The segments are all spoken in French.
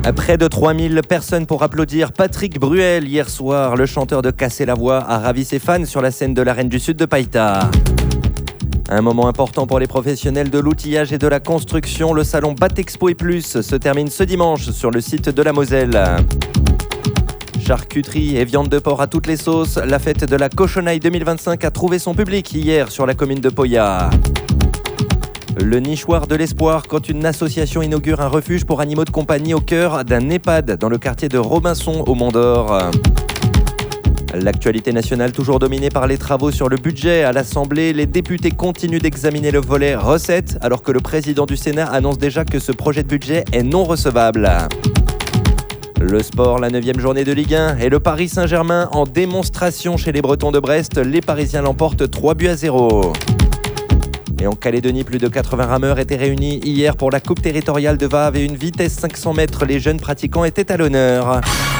Près de 3000 personnes pour applaudir Patrick Bruel. Hier soir, le chanteur de Casser la Voix a ravi ses fans sur la scène de l'Arène du Sud de Païta. Un moment important pour les professionnels de l'outillage et de la construction. Le salon Batexpo et Plus se termine ce dimanche sur le site de la Moselle. Charcuterie et viande de porc à toutes les sauces. La fête de la cochonaille 2025 a trouvé son public hier sur la commune de Poya. Le nichoir de l'espoir quand une association inaugure un refuge pour animaux de compagnie au cœur d'un EHPAD dans le quartier de Robinson au Mont-d'Or. L'actualité nationale toujours dominée par les travaux sur le budget. À l'Assemblée, les députés continuent d'examiner le volet recettes alors que le président du Sénat annonce déjà que ce projet de budget est non recevable. Le sport, la 9e journée de Ligue 1 et le Paris Saint-Germain en démonstration chez les Bretons de Brest. Les Parisiens l'emportent 3-0. Et en Calédonie, plus de 80 rameurs étaient réunis hier pour la Coupe territoriale de Vave et une vitesse 500 mètres. Les jeunes pratiquants étaient à l'honneur.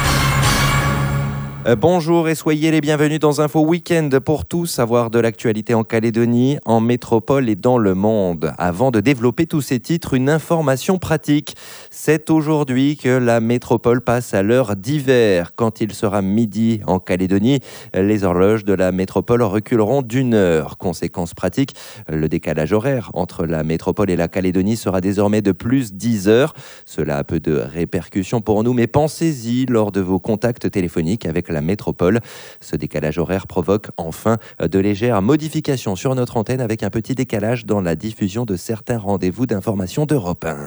Bonjour et soyez les bienvenus dans Info Week-end pour tout savoir de l'actualité en Calédonie, en métropole et dans le monde. Avant de développer tous ces titres, une information pratique. C'est aujourd'hui que la métropole passe à l'heure d'hiver. Quand il sera midi en Calédonie, les horloges de la métropole reculeront d'1 heure. Conséquence pratique, le décalage horaire entre la métropole et la Calédonie sera désormais de plus 10 heures. Cela a peu de répercussions pour nous, mais pensez-y lors de vos contacts téléphoniques avec la métropole. Ce décalage horaire provoque enfin de légères modifications sur notre antenne avec un petit décalage dans la diffusion de certains rendez-vous d'information d'Europe 1.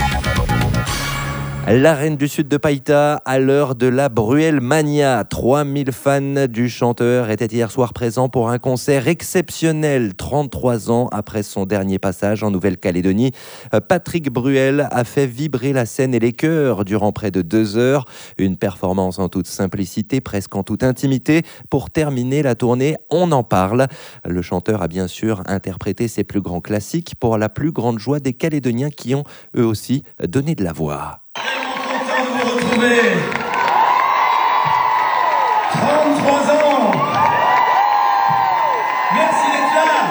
L'Arène du Sud de Païta à l'heure de la Bruel Mania. 3000 fans du chanteur étaient hier soir présents pour un concert exceptionnel. 33 ans après son dernier passage en Nouvelle-Calédonie, Patrick Bruel a fait vibrer la scène et les cœurs durant près de 2 heures. Une performance en toute simplicité, presque en toute intimité. Pour terminer la tournée, on en parle. Le chanteur a bien sûr interprété ses plus grands classiques pour la plus grande joie des Calédoniens qui ont eux aussi donné de la voix. Vous retrouvez 33 ans. Merci d'être là.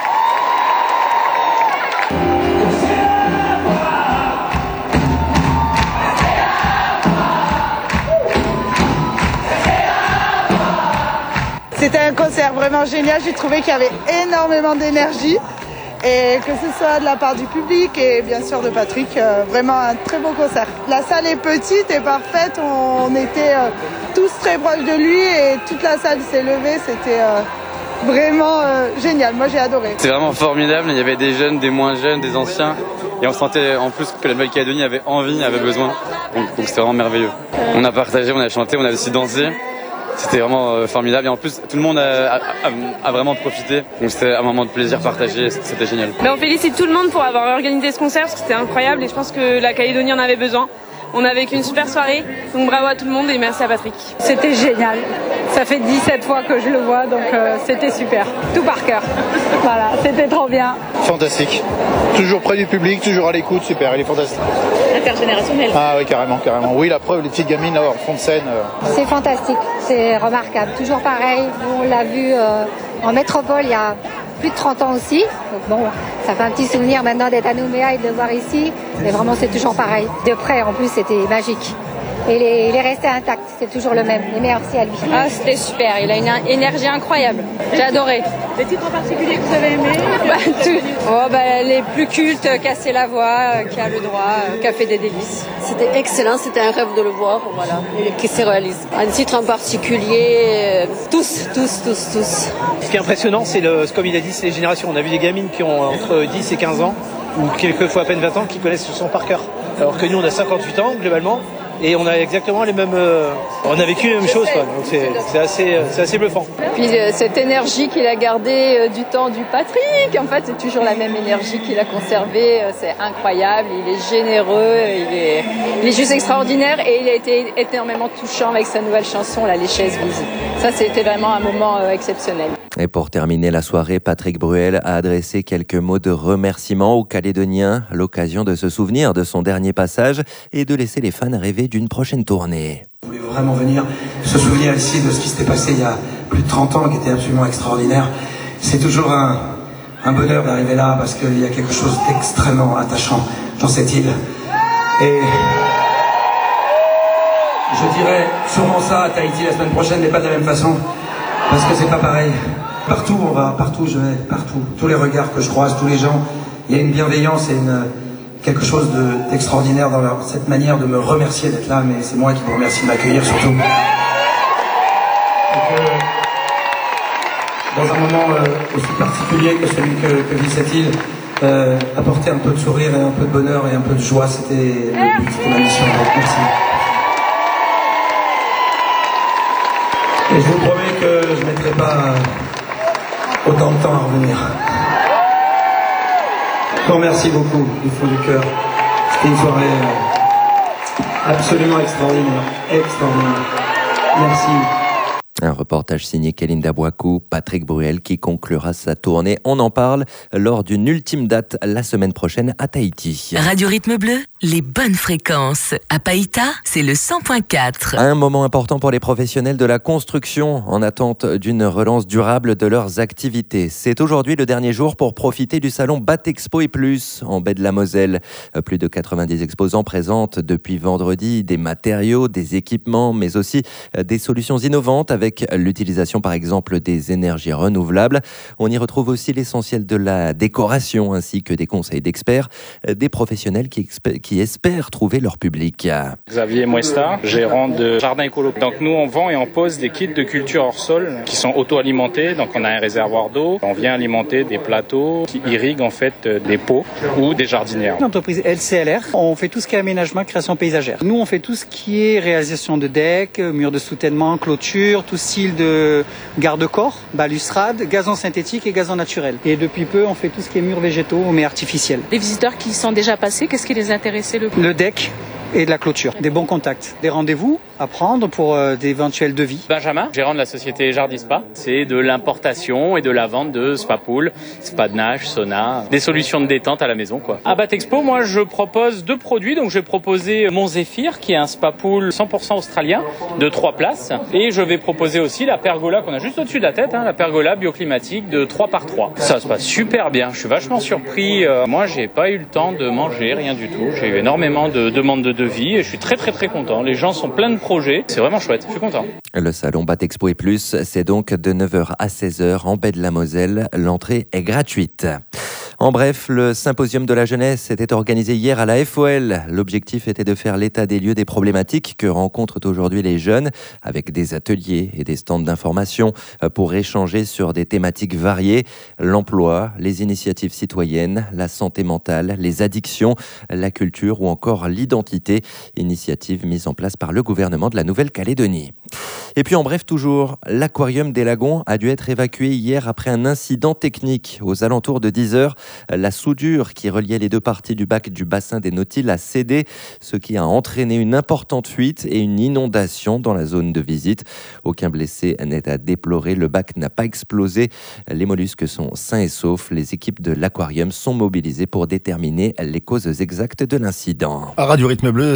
C'était un concert vraiment génial. J'ai trouvé qu'il y avait énormément d'énergie. Et que ce soit de la part du public et bien sûr de Patrick, vraiment un très beau concert. La salle est petite et parfaite, on était tous très proches de lui et toute la salle s'est levée, c'était vraiment génial, moi j'ai adoré. C'est vraiment formidable, il y avait des jeunes, des moins jeunes, des anciens et on sentait en plus que la Nouvelle-Calédonie avait envie, avait besoin, donc c'était vraiment merveilleux. On a partagé, on a chanté, on a aussi dansé. C'était vraiment formidable et en plus tout le monde a vraiment profité. Donc c'était un moment de plaisir partagé, c'était génial. On félicite tout le monde pour avoir organisé ce concert parce que c'était incroyable et je pense que la Calédonie en avait besoin. On a vécu une super soirée, donc bravo à tout le monde et merci à Patrick. C'était génial. Ça fait 17 fois que je le vois, donc c'était super. Tout par cœur. Voilà, c'était trop bien. Fantastique. Toujours près du public, toujours à l'écoute, super, il est fantastique. Intergénérationnel. Ah oui, carrément. Oui, la preuve, les petites gamines là, en fond de scène. C'est fantastique, c'est remarquable. Toujours pareil, on l'a vu en métropole il y a plus de 30 ans aussi. Donc bon, ça fait un petit souvenir maintenant d'être à Nouméa et de le voir ici. Mais vraiment, c'est toujours pareil. De près, en plus, c'était magique. Et il est resté intact, c'est toujours le même. Et merci à lui. Ah, c'était super, il a une énergie incroyable. J'ai adoré. Des titres en particulier que vous avez aimés? Les plus cultes, Casser la Voix, qui a le droit, Café des délices. C'était excellent, c'était un rêve de le voir, voilà, et qui se réalise. Un titre en particulier, tous. Ce qui est impressionnant, c'est comme il a dit, c'est les générations. On a vu des gamines qui ont entre 10 et 15 ans, ou quelquefois à peine 20 ans, qui connaissent ce son par cœur. Alors que nous, on a 58 ans, globalement. Et on a exactement les mêmes. On a vécu les mêmes choses, quoi. Donc c'est assez bluffant. Puis cette énergie qu'il a gardée du temps du Patrick, en fait, c'est toujours la même énergie qu'il a conservée. C'est incroyable. Il est généreux, il est juste extraordinaire et il a été énormément touchant avec sa nouvelle chanson, là, Les chaises vides. Ça, c'était vraiment un moment exceptionnel. Et pour terminer la soirée, Patrick Bruel a adressé quelques mots de remerciement aux Calédoniens, l'occasion de se souvenir de son dernier passage et de laisser les fans rêver d'une prochaine tournée. On voulait vraiment venir se souvenir ici de ce qui s'était passé il y a plus de 30 ans, qui était absolument extraordinaire. C'est toujours un bonheur d'arriver là parce qu'il y a quelque chose d'extrêmement attachant dans cette île. Et je dirais sûrement ça à Tahiti la semaine prochaine, mais pas de la même façon, parce que c'est pas pareil. Partout on va, partout je vais, partout. Tous les regards que je croise, tous les gens, il y a une bienveillance et quelque chose d'extraordinaire dans cette manière de me remercier d'être là, mais c'est moi qui vous remercie de m'accueillir surtout. Dans un moment aussi particulier que celui que vit cette île, apporter un peu de sourire et un peu de bonheur et un peu de joie, c'était le but, c'était ma mission. Donc merci. Et je vous promets que je ne mettrai pas autant de temps à revenir. Je vous remercie beaucoup du fond du cœur. C'était une soirée absolument extraordinaire. Merci. Un reportage signé Kalinda Bouakou, Patrick Bruel qui conclura sa tournée. On en parle lors d'une ultime date la semaine prochaine à Tahiti. Radio Rythme Bleu, les bonnes fréquences. À Païta, c'est le 100.4. Un moment important pour les professionnels de la construction en attente d'une relance durable de leurs activités. C'est aujourd'hui le dernier jour pour profiter du salon Batexpo et Plus en baie de la Moselle. Plus de 90 exposants présentent depuis vendredi des matériaux, des équipements, mais aussi des solutions innovantes avec l'utilisation par exemple des énergies renouvelables. On y retrouve aussi l'essentiel de la décoration ainsi que des conseils d'experts, des professionnels qui espèrent trouver leur public. Xavier Muesta, gérant de Jardin Écolo. Donc nous on vend et on pose des kits de culture hors sol qui sont auto-alimentés. Donc on a un réservoir d'eau, on vient alimenter des plateaux qui irriguent en fait des pots ou des jardinières. L'entreprise LCLR, on fait tout ce qui est aménagement, création paysagère. Nous on fait tout ce qui est réalisation de decks, murs de soutènement, clôture, tout style de garde-corps, balustrade, gazon synthétique et gazon naturel. Et depuis peu, on fait tout ce qui est murs végétaux mais artificiels. Les visiteurs qui sont déjà passés, qu'est-ce qui les intéressait le plus ? Le deck et de la clôture. Des bons contacts, des rendez-vous à prendre pour d'éventuels devis. Benjamin, gérant de la société Jardispa, c'est de l'importation et de la vente de spa pool, spa de nage, sauna, des solutions de détente à la maison quoi. À Batexpo, moi je propose 2 produits, donc je vais proposer mon Zephyr qui est un spa pool 100% australien de 3 places et je vais proposer aussi la pergola qu'on a juste au-dessus de la tête, la pergola bioclimatique de 3x3. Ça se passe super bien, je suis vachement surpris. Moi j'ai pas eu le temps de manger, rien du tout. J'ai eu énormément de demandes de devis et je suis très content. Les gens sont pleins de projets, c'est vraiment chouette, je suis content. Le salon Batexpo et Plus, c'est donc de 9h à 16h en baie de la Moselle. L'entrée est gratuite. En bref, le symposium de la jeunesse était organisé hier à la FOL. L'objectif était de faire l'état des lieux des problématiques que rencontrent aujourd'hui les jeunes, avec des ateliers et des stands d'information pour échanger sur des thématiques variées. L'emploi, les initiatives citoyennes, la santé mentale, les addictions, la culture ou encore l'identité. Initiative mise en place par le gouvernement de la Nouvelle-Calédonie. Et puis en bref toujours, l'aquarium des Lagons a dû être évacué hier après un incident technique. Aux alentours de 10h, la soudure qui reliait les deux parties du bac du bassin des Nautiles a cédé, ce qui a entraîné une importante fuite et une inondation dans la zone de visite. Aucun blessé n'est à déplorer, le bac n'a pas explosé. Les mollusques sont sains et saufs. Les équipes de l'aquarium sont mobilisées pour déterminer les causes exactes de l'incident. À Radio Rythme Bleu,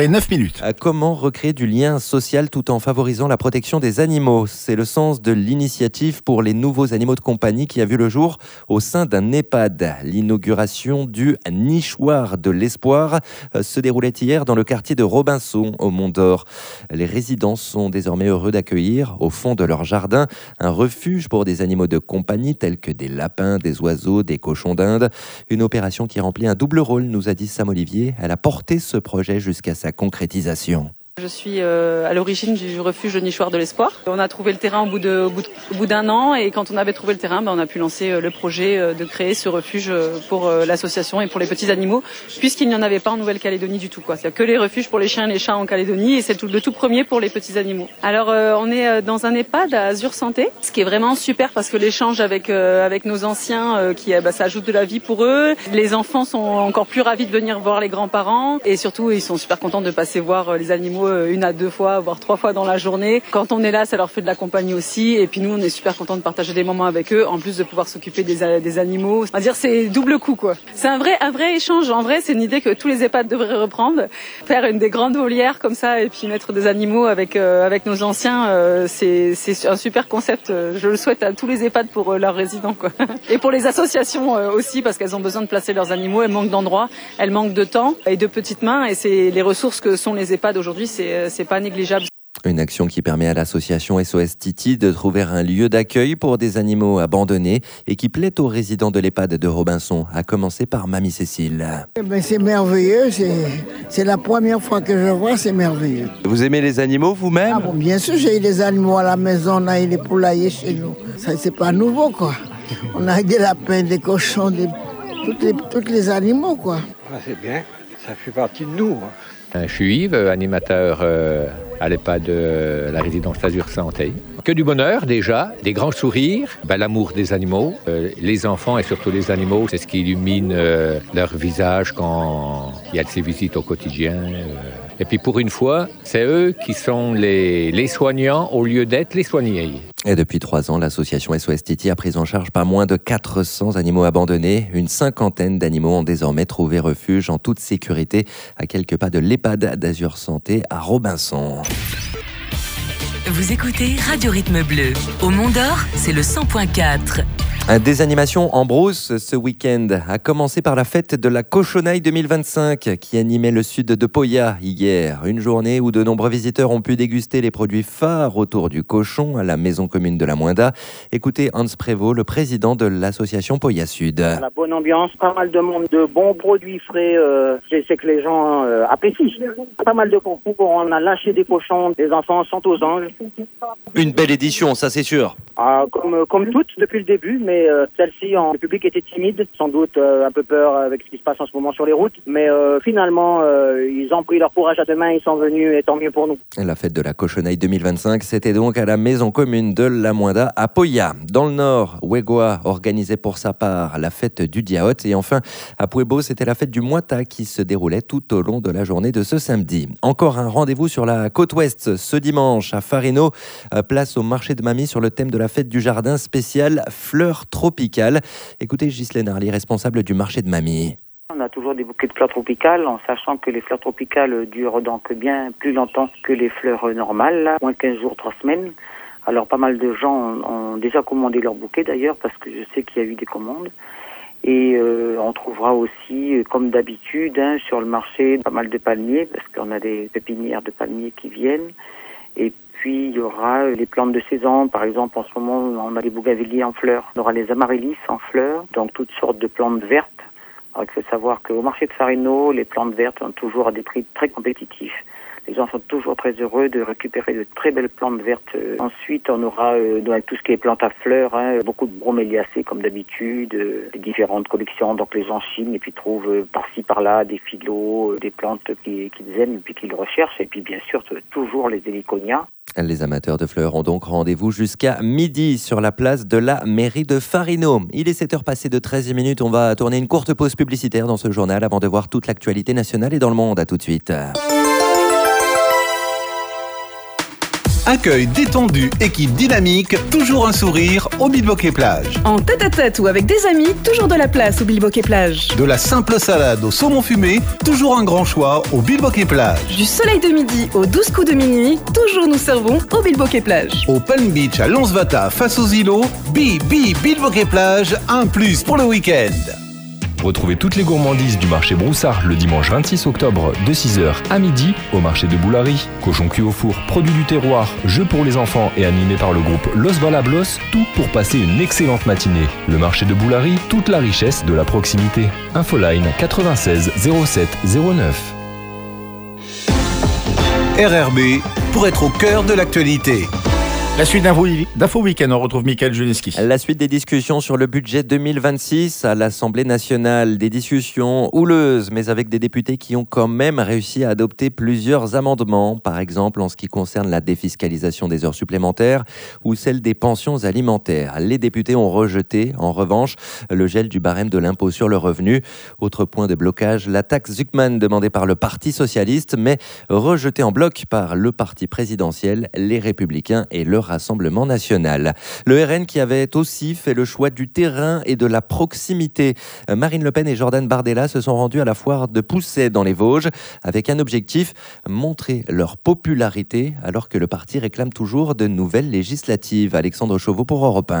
7h09. Comment recréer du lien social tout en favorisant la protection des animaux ? C'est le sens de l'initiative pour les nouveaux animaux de compagnie qui a vu le jour au sein d'un EHPAD. L'inauguration du Nichoir de l'Espoir se déroulait hier dans le quartier de Robinson au Mont-d'Or. Les résidents sont désormais heureux d'accueillir au fond de leur jardin un refuge pour des animaux de compagnie tels que des lapins, des oiseaux, des cochons d'Inde. Une opération qui remplit un double rôle, nous a dit Sam Olivier. Elle a porté ce projet jusqu'à sa concrétisation. Je suis à l'origine du refuge de Nichoir de l'Espoir. On a trouvé le terrain au bout d'un an et quand on avait trouvé le terrain, on a pu lancer le projet de créer ce refuge pour l'association et pour les petits animaux, puisqu'il n'y en avait pas en Nouvelle-Calédonie du tout. Il n'y a que les refuges pour les chiens et les chats en Calédonie et c'est le tout premier pour les petits animaux. Alors on est dans un EHPAD à Azur Santé, ce qui est vraiment super parce que l'échange avec nos anciens, ça ajoute de la vie pour eux. Les enfants sont encore plus ravis de venir voir les grands-parents et surtout ils sont super contents de passer voir les animaux 1 à 2 fois, voire 3 fois dans la journée. Quand on est là, ça leur fait de la compagnie aussi. Et puis nous, on est super contents de partager des moments avec eux, en plus de pouvoir s'occuper des animaux. On va dire, c'est double coup, quoi. C'est un vrai échange. En vrai, c'est une idée que tous les EHPAD devraient reprendre. Faire des grandes volières comme ça et puis mettre des animaux avec nos anciens, c'est un super concept. Je le souhaite à tous les EHPAD pour leurs résidents, quoi. Et pour les associations aussi, parce qu'elles ont besoin de placer leurs animaux. Elles manquent d'endroits, elles manquent de temps et de petites mains. Et c'est les ressources que sont les EHPAD aujourd'hui, c'est pas négligeable. Une action qui permet à l'association SOS Titi de trouver un lieu d'accueil pour des animaux abandonnés et qui plaît aux résidents de l'EHPAD de Robinson, à commencer par Mamie Cécile. C'est merveilleux, c'est la première fois que je vois, c'est merveilleux. Vous aimez les animaux vous-même? Ah bon, bien sûr, j'ai eu des animaux à la maison, on a eu des poulaillers chez nous. Ça, c'est pas nouveau, quoi. On a des lapins, des cochons, tous les animaux, quoi. Ah, c'est bien, ça fait partie de nous. Je suis Yves, animateur à l'EHPAD de la résidence Azur Santé. Que du bonheur déjà, des grands sourires, l'amour des animaux. Les enfants et surtout les animaux, c'est ce qui illumine leur visage quand il y a de ces visites au quotidien. Et puis pour une fois, c'est eux qui sont les soignants au lieu d'être les soignés. Et depuis 3 ans, l'association SOS Titi a pris en charge pas moins de 400 animaux abandonnés. Une 50aine d'animaux ont désormais trouvé refuge en toute sécurité à quelques pas de l'EHPAD d'Azur Santé à Robinson. Vous écoutez Radio Rythme Bleu. Au Mont-d'Or, c'est le 100.4. Des animations en brousse ce week-end, à commencer par la fête de la Cochonaille 2025 qui animait le sud de Poya hier. Une journée où de nombreux visiteurs ont pu déguster les produits phares autour du cochon à la maison commune de la Moinda. Écoutez Hans Prévost, le président de l'association Poya Sud. La bonne ambiance, pas mal de monde, de bons produits frais, c'est que les gens apprécient. Pas mal de concours, on a lâché des cochons, les enfants sont aux anges. Une belle édition, ça c'est sûr. Comme toutes depuis le début, mais celle-ci, le public était timide, sans doute un peu peur avec ce qui se passe en ce moment sur les routes, mais finalement, ils ont pris leur courage à deux mains, ils sont venus, et tant mieux pour nous. La fête de la Cochonaille 2025, c'était donc à la maison commune de la Moinda à Poya. Dans le nord, Ouégoa organisait pour sa part la fête du Diaot, et enfin, à Puebo, c'était la fête du Moita qui se déroulait tout au long de la journée de ce samedi. Encore un rendez-vous sur la côte ouest ce dimanche à Farino, place au marché de Mamie sur le thème de la fête du jardin spécial fleurs tropicales. Écoutez Ghislaine Harly, responsable du marché de Mamie. On a toujours des bouquets de fleurs tropicales, en sachant que les fleurs tropicales durent donc bien plus longtemps que les fleurs normales, là, moins 15 jours, 3 semaines. Alors pas mal de gens ont déjà commandé leurs bouquets d'ailleurs, parce que je sais qu'il y a eu des commandes. Et on trouvera aussi, comme d'habitude, sur le marché, pas mal de palmiers, parce qu'on a des pépinières de palmiers qui viennent. Et puis il y aura les plantes de saison, par exemple en ce moment on a les bougainvilliers en fleurs, on aura les amaryllis en fleurs, donc toutes sortes de plantes vertes. Alors il faut savoir qu'au marché de Farino, les plantes vertes sont toujours à des prix très compétitifs. Les gens sont toujours très heureux de récupérer de très belles plantes vertes. Ensuite, on aura tout ce qui est plantes à fleurs, beaucoup de broméliacées comme d'habitude, des différentes collections. Donc les gens chinent et puis trouvent par-ci par-là des phyllos, des plantes qu'ils aiment et puis qu'ils recherchent. Et puis bien sûr, toujours les héliconias. Les amateurs de fleurs ont donc rendez-vous jusqu'à midi sur la place de la mairie de Farino. Il est 7h passé de 13 minutes. On va tourner une courte pause publicitaire dans ce journal avant de voir toute l'actualité nationale et dans le monde. À tout de suite. Accueil détendu, équipe dynamique, toujours un sourire au Bilboquet Plage. En tête-à-tête ou avec des amis, toujours de la place au Bilboquet Plage. De la simple salade au saumon fumé, toujours un grand choix au Bilboquet Plage. Du soleil de midi aux 12 coups de minuit, toujours nous servons au Bilboquet Plage. Au Palm Beach à Lonsvata face aux îlots, Bilboquet Plage, un plus pour le week-end. Retrouvez toutes les gourmandises du marché Broussard le dimanche 26 octobre de 6h à midi au marché de Boulary. Cochon cuit au four, produits du terroir, jeux pour les enfants et animé par le groupe Los Valablos, tout pour passer une excellente matinée. Le marché de Boulary, toute la richesse de la proximité. Infoline 96 07 09. RRB pour être au cœur de l'actualité. La suite d'Info Week-end, on retrouve Mickaël Juneski. La suite des discussions sur le budget 2026 à l'Assemblée nationale. Des discussions houleuses, mais avec des députés qui ont quand même réussi à adopter plusieurs amendements. Par exemple, en ce qui concerne la défiscalisation des heures supplémentaires ou celle des pensions alimentaires. Les députés ont rejeté, en revanche, le gel du barème de l'impôt sur le revenu. Autre point de blocage, la taxe Zuckman demandée par le Parti socialiste, mais rejetée en bloc par le parti présidentiel, les Républicains et le Rassemblement national. Le RN qui avait aussi fait le choix du terrain et de la proximité. Marine Le Pen et Jordan Bardella se sont rendus à la foire de Pousset dans les Vosges avec un objectif, montrer leur popularité alors que le parti réclame toujours de nouvelles législatives. Alexandre Chauveau pour Europe 1.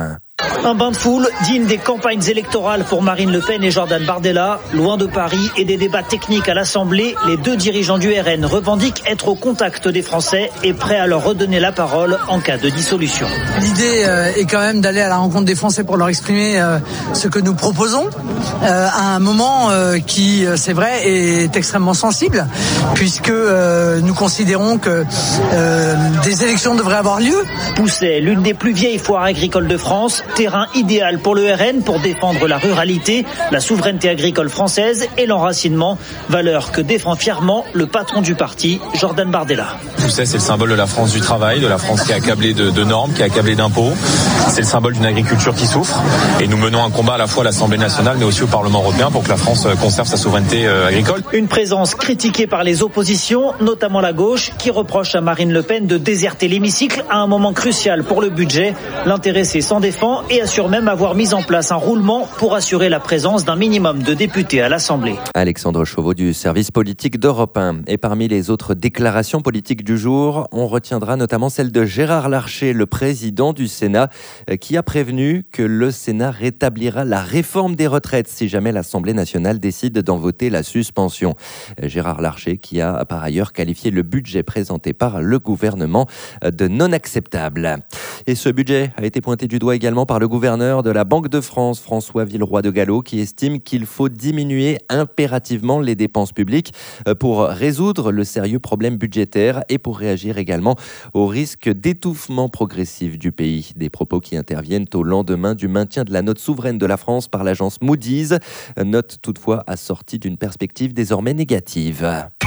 Un bain de foule digne des campagnes électorales pour Marine Le Pen et Jordan Bardella. Loin de Paris et des débats techniques à l'Assemblée, les deux dirigeants du RN revendiquent être au contact des Français et prêts à leur redonner la parole en cas de dissolution. L'idée est quand même d'aller à la rencontre des Français pour leur exprimer ce que nous proposons à un moment qui, c'est vrai, est extrêmement sensible puisque nous considérons que des élections devraient avoir lieu. Pousset, l'une des plus vieilles foires agricoles de France, terrain idéal pour le RN pour défendre la ruralité, la souveraineté agricole française et l'enracinement, valeur que défend fièrement le patron du parti, Jordan Bardella. Pousset, c'est le symbole de la France du travail, de la France qui est accablée de normes, qui est accablée d'impôts. C'est le symbole d'une agriculture qui souffre. Et nous menons un combat à la fois à l'Assemblée nationale mais aussi au Parlement européen pour que la France conserve sa souveraineté agricole. Une présence critiquée par les oppositions, notamment la gauche, qui reproche à Marine Le Pen de déserter l'hémicycle à un moment crucial pour le budget. L'intéressé s'en défend et assure même avoir mis en place un roulement pour assurer la présence d'un minimum de députés à l'Assemblée. Alexandre Chauveau du service politique d'Europe 1. Et parmi les autres déclarations politiques du jour, on retiendra notamment celle de Gérard Larcher, le président du Sénat, qui a prévenu que le Sénat rétablira la réforme des retraites si jamais l'Assemblée nationale décide d'en voter la suspension. Gérard Larcher qui a par ailleurs qualifié le budget présenté par le gouvernement de non acceptable. Et ce budget a été pointé du doigt également par le gouverneur de la Banque de France, François Villeroy de Galhau, qui estime qu'il faut diminuer impérativement les dépenses publiques pour résoudre le sérieux problème budgétaire et pour réagir également au risque d'étouffement progressif du pays. Des propos qui interviennent au lendemain du maintien de la note souveraine de la France par l'agence Moody's, note toutefois assortie d'une perspective désormais négative.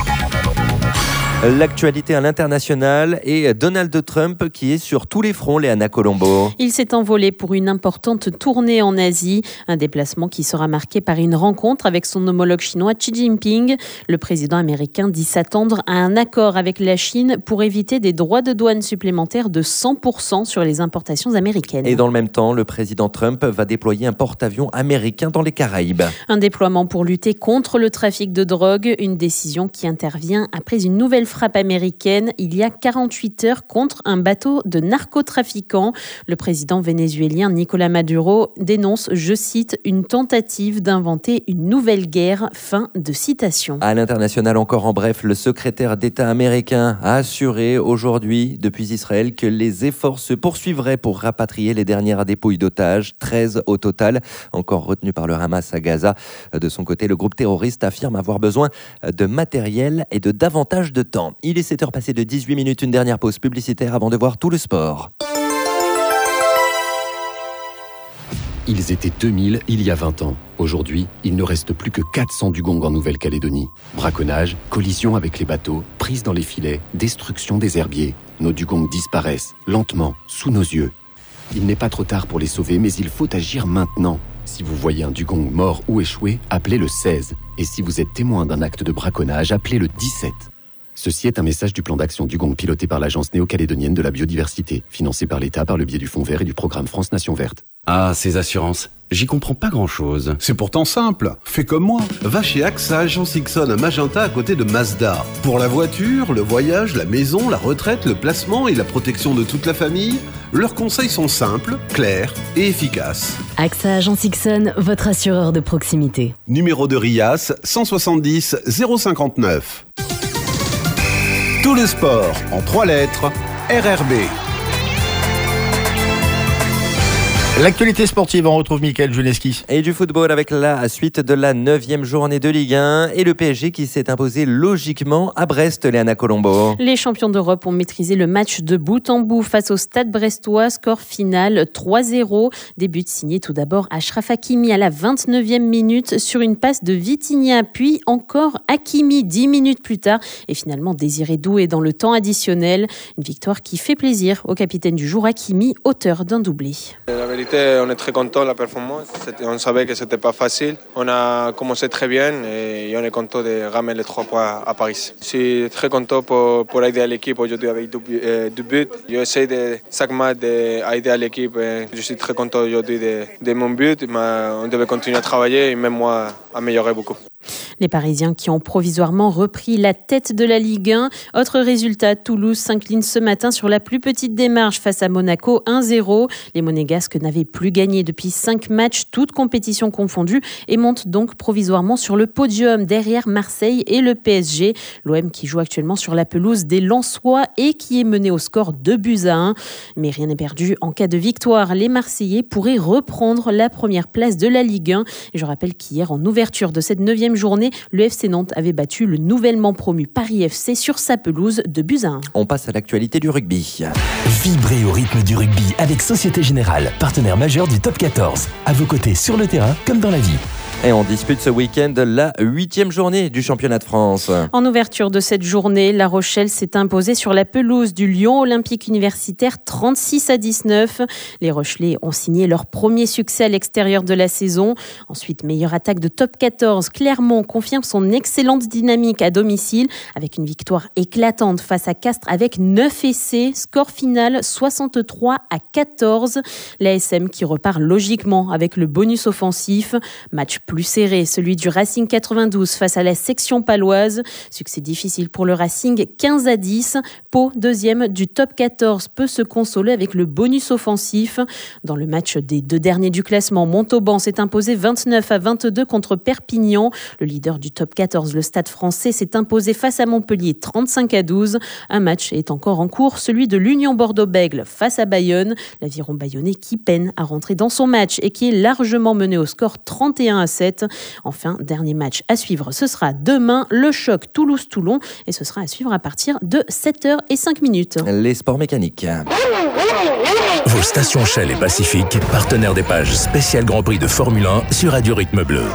L'actualité à l'international et Donald Trump qui est sur tous les fronts, Léana Colombo. Il s'est envolé pour une importante tournée en Asie, un déplacement qui sera marqué par une rencontre avec son homologue chinois Xi Jinping. Le président américain dit s'attendre à un accord avec la Chine pour éviter des droits de douane supplémentaires de 100% sur les importations américaines. Et dans le même temps, le président Trump va déployer un porte-avions américain dans les Caraïbes. Un déploiement pour lutter contre le trafic de drogue, une décision qui intervient après une nouvelle frappe américaine il y a 48 heures contre un bateau de narcotrafiquants. Le président vénézuélien Nicolás Maduro dénonce, je cite, une tentative d'inventer une nouvelle guerre. Fin de citation. À l'international encore en bref, le secrétaire d'État américain a assuré aujourd'hui depuis Israël que les efforts se poursuivraient pour rapatrier les dernières dépouilles d'otages, 13 au total, encore retenues par le Hamas à Gaza. De son côté, le groupe terroriste affirme avoir besoin de matériel et de davantage de temps. Il est 7h passé de 18 minutes, une dernière pause publicitaire avant de voir tout le sport. Ils étaient 2000 il y a 20 ans. Aujourd'hui, il ne reste plus que 400 dugongs en Nouvelle-Calédonie. Braconnage, collision avec les bateaux, prise dans les filets, destruction des herbiers. Nos dugongs disparaissent, lentement, sous nos yeux. Il n'est pas trop tard pour les sauver, mais il faut agir maintenant. Si vous voyez un dugong mort ou échoué, appelez le 16. Et si vous êtes témoin d'un acte de braconnage, appelez le 17. Ceci est un message du plan d'action Dugong piloté par l'Agence néo-calédonienne de la biodiversité, financé par l'État par le biais du Fonds vert et du programme France Nation Verte. Ah, ces assurances, j'y comprends pas grand-chose. C'est pourtant simple, fais comme moi. Va chez AXA Agence Ixon à Magenta à côté de Mazda. Pour la voiture, le voyage, la maison, la retraite, le placement et la protection de toute la famille, leurs conseils sont simples, clairs et efficaces. AXA Agence Ixon, votre assureur de proximité. Numéro de RIAS 170 059. Tout le sport en 3 lettres, RRB. L'actualité sportive, on retrouve Mickaël Juneski. Et du football avec la suite de la 9e journée de Ligue 1 et le PSG qui s'est imposé logiquement à Brest, Léana Colombo. Les champions d'Europe ont maîtrisé le match de bout en bout face au Stade brestois. Score final 3-0. Des buts signés tout d'abord Achraf Hakimi à la 29e minute sur une passe de Vitinha. Puis encore Hakimi 10 minutes plus tard. Et finalement Désiré Doué dans le temps additionnel. Une victoire qui fait plaisir au capitaine du jour Hakimi, auteur d'un doublé. La vérité, on est très content de la performance. On savait que c'était pas facile. On a commencé très bien et on est content de ramener les 3 points à Paris. Je suis très content pour aider l'équipe aujourd'hui avec 2 buts. J'essaie de chaque match d'aider l'équipe. Je suis très content aujourd'hui de mon but. Mais on devait continuer à travailler et même moi améliorer beaucoup. Les Parisiens qui ont provisoirement repris la tête de la Ligue 1. Autre résultat, Toulouse s'incline ce matin sur la plus petite démarche face à Monaco 1-0. Les Monégasques n'avaient plus gagné depuis 5 matchs, toutes compétitions confondues, et montent donc provisoirement sur le podium derrière Marseille et le PSG. L'OM qui joue actuellement sur la pelouse des Lensois et qui est mené au score 2-1. Mais rien n'est perdu. En cas de victoire, les Marseillais pourraient reprendre la première place de la Ligue 1. Et je rappelle qu'hier, en ouverture de cette 9e journée, le FC Nantes avait battu le nouvellement promu Paris FC sur sa pelouse 2-1. On passe à l'actualité du rugby. Vibrez au rythme du rugby avec Société Générale, partenaire majeur du Top 14. À vos côtés sur le terrain comme dans la vie. Et on dispute ce week-end la 8e journée du championnat de France. En ouverture de cette journée, La Rochelle s'est imposée sur la pelouse du Lyon Olympique Universitaire 36-19. Les Rochelais ont signé leur premier succès à l'extérieur de la saison. Ensuite, meilleure attaque de top 14. Clermont confirme son excellente dynamique à domicile avec une victoire éclatante face à Castres avec 9 essais. Score final 63-14. L'ASM qui repart logiquement avec le bonus offensif. Match plus serré, celui du Racing 92 face à la section paloise. Succès difficile pour le Racing 15-10. Pau, deuxième du top 14, peut se consoler avec le bonus offensif. Dans le match des 2 derniers du classement, Montauban s'est imposé 29-22 contre Perpignan. Le leader du top 14, le Stade français, s'est imposé face à Montpellier 35-12. Un match est encore en cours, celui de l'Union Bordeaux-Bègles face à Bayonne. L'Aviron bayonnais qui peine à rentrer dans son match et qui est largement mené au score 31-7. Enfin, dernier match à suivre, ce sera demain, le choc Toulouse-Toulon, et ce sera à suivre à partir de 7h05. Les sports mécaniques. Vos stations Shell et Pacifique, partenaires des pages spéciales Grand Prix de Formule 1 sur Radio Rythme Bleu.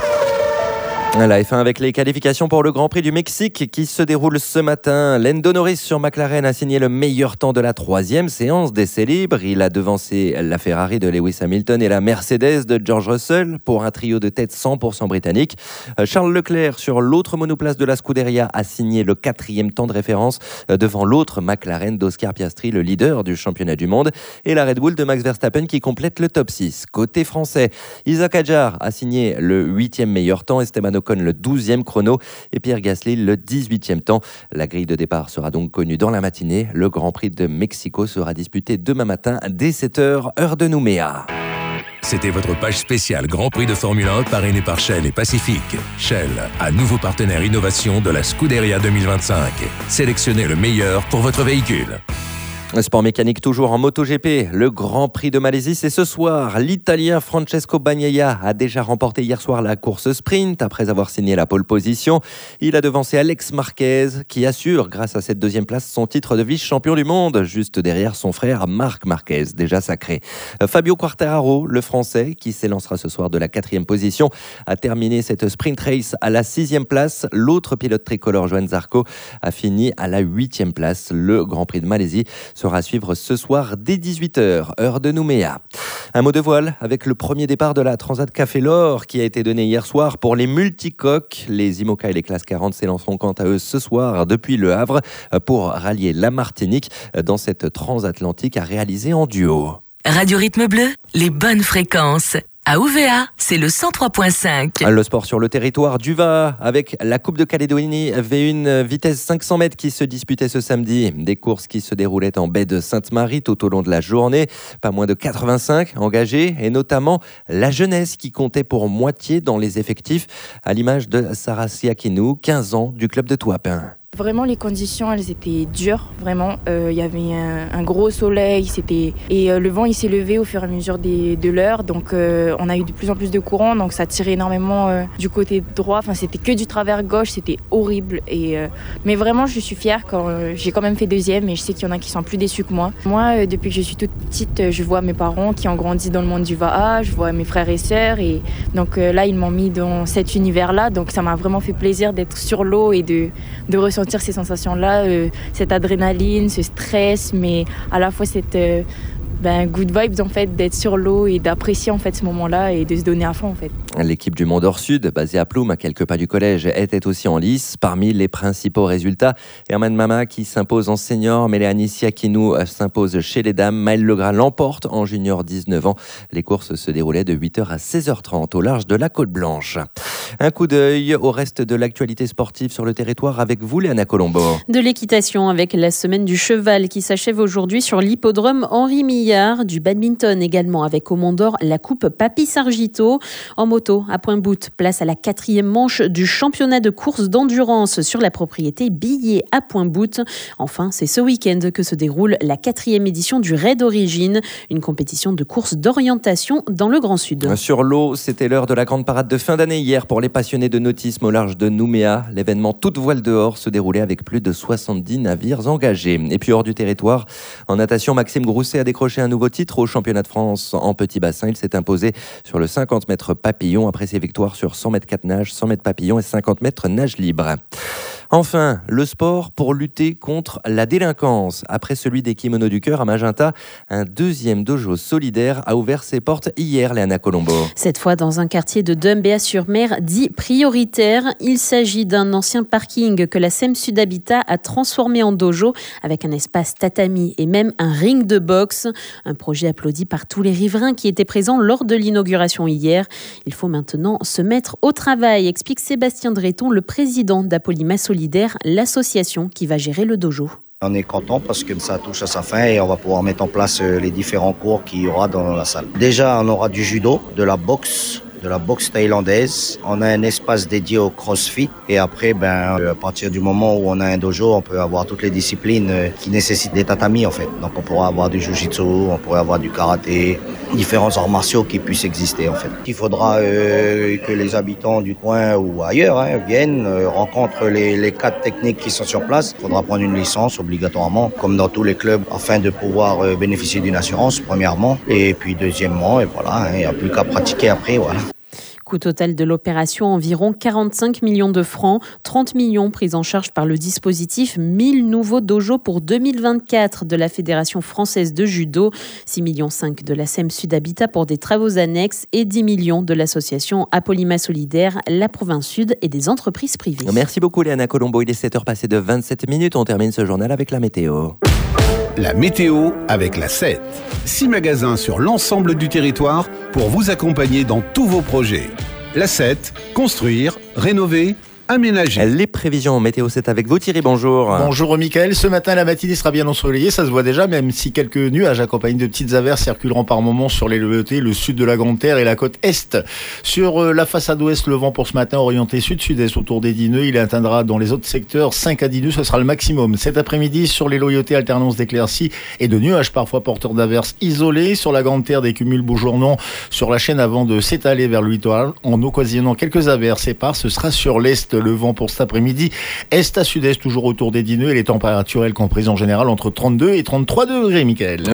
La F1 avec les qualifications pour le Grand Prix du Mexique qui se déroule ce matin. Lando Norris sur McLaren a signé le meilleur temps de la 3e séance d'essais libres. Il a devancé la Ferrari de Lewis Hamilton et la Mercedes de George Russell pour un trio de tête 100% britannique. Charles Leclerc sur l'autre monoplace de la Scuderia a signé le 4e temps de référence devant l'autre McLaren d'Oscar Piastri, le leader du championnat du monde, et la Red Bull de Max Verstappen qui complète le top 6. Côté français, Isaac Hadjar a signé le 8e meilleur temps, Esteban Ocon le 12e chrono et Pierre Gasly le 18e temps. La grille de départ sera donc connue dans la matinée. Le Grand Prix de Mexico sera disputé demain matin dès 7h, heure de Nouméa. C'était votre page spéciale Grand Prix de Formule 1 parrainée par Shell et Pacifique. Shell, un nouveau partenaire innovation de la Scuderia 2025. Sélectionnez le meilleur pour votre véhicule. Sport mécanique toujours en MotoGP, le Grand Prix de Malaisie, c'est ce soir. L'Italien Francesco Bagnaia a déjà remporté hier soir la course sprint après avoir signé la pole position. Il a devancé Alex Marquez qui assure grâce à cette 2e place son titre de vice-champion du monde, juste derrière son frère Marc Marquez, déjà sacré. Fabio Quartararo, le Français, qui s'élancera ce soir de la 4e position, a terminé cette sprint race à la 6e place. L'autre pilote tricolore, Johann Zarco, a fini à la 8e place. Le Grand Prix de Malaisie sera à suivre ce soir dès 18h, heure de Nouméa. Un mot de voile avec le premier départ de la Transat Café L'Or qui a été donné hier soir pour les multicoques. Les IMOCA et les classes 40 s'élanceront quant à eux ce soir depuis Le Havre pour rallier la Martinique dans cette transatlantique à réaliser en duo. Radio Rythme Bleu, les bonnes fréquences. À Ouvéa, c'est le 103.5. Le sport sur le territoire du Va avec la Coupe de Calédonie V1 vitesse 500 mètres qui se disputait ce samedi. Des courses qui se déroulaient en baie de Sainte-Marie tout au long de la journée. Pas moins de 85 engagés et notamment la jeunesse qui comptait pour moitié dans les effectifs à l'image de Sarah Siakinou, 15 ans du club de Touapin. Vraiment, les conditions, elles étaient dures, vraiment. Il y avait un gros soleil, et le vent, il s'est levé au fur et à mesure de l'heure. Donc, on a eu de plus en plus de courant, donc ça tirait énormément du côté droit. Enfin, c'était que du travers gauche, c'était horrible. Mais vraiment, je suis fière quand j'ai quand même fait 2e, et je sais qu'il y en a qui sont plus déçus que moi. Moi, depuis que je suis toute petite, je vois mes parents qui ont grandi dans le monde du Vaha, je vois mes frères et sœurs, et donc là, ils m'ont mis dans cet univers-là. Donc, ça m'a vraiment fait plaisir d'être sur l'eau et de ressentir ces sensations-là, cette adrénaline, ce stress, mais à la fois cette good vibes en fait, d'être sur l'eau et d'apprécier en fait ce moment-là et de se donner à fond en fait. L'équipe du Mont d'Or Sud, basée à Ploum, à quelques pas du collège, était aussi en lice. Parmi les principaux résultats, Herman Mama qui s'impose en senior, Mélanie Siakinou s'impose chez les dames, Maëlle Legras l'emporte en junior 19 ans. Les courses se déroulaient de 8h à 16h30 au large de la Côte Blanche. Un coup d'œil au reste de l'actualité sportive sur le territoire avec vous, Léana Colombo. De l'équitation avec la semaine du cheval qui s'achève aujourd'hui sur l'hippodrome Henri Millard. Du badminton également avec au Mont d'Or la coupe Papy Sargito. En moto, à Pointe-Boute, place à la 4e manche du championnat de course d'endurance sur la propriété Billet à Pointe-Boute. Enfin, c'est ce week-end que se déroule la 4e édition du Raid Origine, une compétition de course d'orientation dans le Grand Sud. Sur l'eau, c'était l'heure de la grande parade de fin d'année hier pour les passionnés de nautisme au large de Nouméa. L'événement toute voile dehors se déroulait avec plus de 70 navires engagés. Et puis hors du territoire, en natation, Maxime Grousset a décroché un nouveau titre au championnat de France en petit bassin. Il s'est imposé sur le 50 mètres papillon après ses victoires sur 100 mètres 4 nages, 100 mètres papillon et 50 mètres nage libre. Enfin, le sport pour lutter contre la délinquance. Après celui des kimonos du cœur à Magenta, un deuxième dojo solidaire a ouvert ses portes hier, Léana Colombo. Cette fois dans un quartier de Dumbéa-sur-Mer dit prioritaire. Il s'agit d'un ancien parking que la SEM Sud Habitat a transformé en dojo avec un espace tatami et même un ring de boxe. Un projet applaudi par tous les riverains qui étaient présents lors de l'inauguration hier. Il faut maintenant se mettre au travail, explique Sébastien Dreton, le président d'Apolima Solidaire, l'association qui va gérer le dojo. On est content parce que ça touche à sa fin et on va pouvoir mettre en place les différents cours qu'il y aura dans la salle. Déjà, on aura du judo, de la boxe thaïlandaise. On a un espace dédié au crossfit et après, à partir du moment où on a un dojo, on peut avoir toutes les disciplines qui nécessitent des tatamis en fait. Donc on pourra avoir du jiu-jitsu, on pourrait avoir du karaté, différents arts martiaux qui puissent exister en fait. Il faudra que les habitants du coin ou ailleurs viennent, rencontrent les cadres techniques qui sont sur place. Il faudra prendre une licence obligatoirement, comme dans tous les clubs, afin de pouvoir bénéficier d'une assurance premièrement et puis deuxièmement, et voilà, il n'y a plus qu'à pratiquer après, voilà. Coût total de l'opération, environ 45 millions de francs, 30 millions pris en charge par le dispositif 1000 nouveaux dojos pour 2024 de la Fédération française de judo, 6,5 millions de la SEM Sud Habitat pour des travaux annexes et 10 millions de l'association Apolima Solidaire, la province sud et des entreprises privées. Merci beaucoup Léana Colombo, il est 7h passé de 27 minutes, on termine ce journal avec la météo. La météo avec la 7. 6 magasins sur l'ensemble du territoire pour vous accompagner dans tous vos projets. La 7, construire, rénover, aménager. Les prévisions météo, c'est avec vous Thierry, bonjour. Bonjour Mickaël, ce matin la matinée sera bien ensoleillée, ça se voit déjà, même si quelques nuages accompagnés de petites averses circuleront par moments sur les loyautés, le sud de la Grande Terre et la côte est. Sur la façade ouest, le vent pour ce matin orienté sud-sud-est autour des 10 nœuds, il atteindra dans les autres secteurs 5 à 10 nœuds, ce sera le maximum. Cet après-midi, sur les loyautés, alternance d'éclaircies et de nuages parfois porteurs d'averses isolés. Sur la Grande Terre, des cumuls bourgeonnants sur la chaîne avant de s'étaler vers le littoral en occasionnant quelques averses éparses. Ce sera sur l'est. Le vent pour cet après-midi, est à sud-est, toujours autour des 10 nœuds et les températures comprises en général entre 32 et 33 degrés, Mickaël.